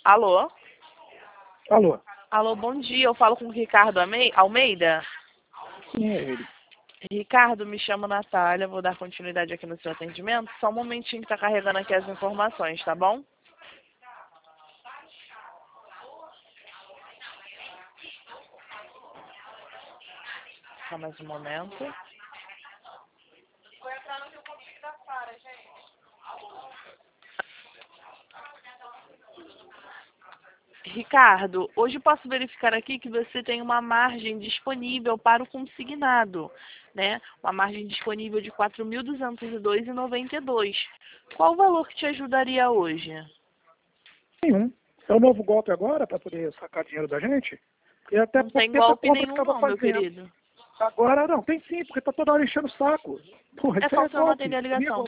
Alô? Alô? Alô, bom dia. Eu falo com o Ricardo Almeida. Sim, é ele. Ricardo, me chamo Natália. Vou dar continuidade aqui no seu atendimento. Só um momentinho que tá carregando aqui as informações, tá bom? Só mais um momento. Ricardo, hoje posso verificar aqui que você tem uma margem disponível para o consignado, né? Uma margem disponível de R$ 4.202,92. Qual o valor que te ajudaria hoje? Nenhum. É o novo golpe agora para poder sacar dinheiro da gente? E até Não pouco tem tempo a golpe compra que nenhum estava não, meu fazendo. querido. Agora não, tem sim, porque tá toda hora enchendo o saco. Porra, É isso só aí é você não golpe. atender a Comigo, ligação.